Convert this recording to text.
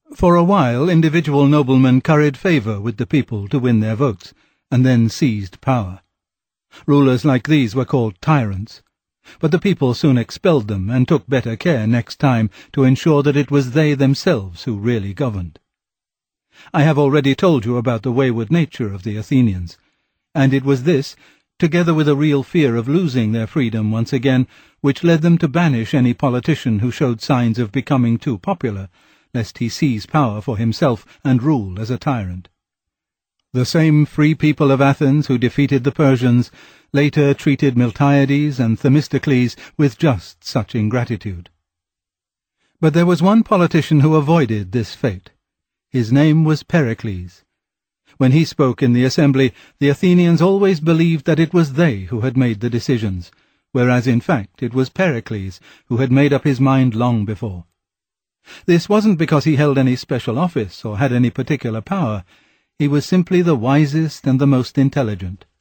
For a while individual noblemen curried favour with the people to win their votes, and then seized power. Rulers like these were called tyrants, but the people soon expelled them and took better care next time to ensure that it was they themselves who really governed. I have already told you about the wayward nature of the Athenians, and it was this, together with a real fear of losing their freedom once again, which led them to banish any politician who showed signs of becoming too popular, lest he seize power for himself and rule as a tyrant. The same free people of Athens who defeated the Persians later treated Miltiades and Themistocles with just such ingratitude. But there was one politician who avoided this fate. His name was Pericles. When he spoke in the assembly, the Athenians always believed that it was they who had made the decisions, whereas in fact it was Pericles who had made up his mind long before. This wasn't because he held any special office or had any particular power. He was simply the wisest and the most intelligent.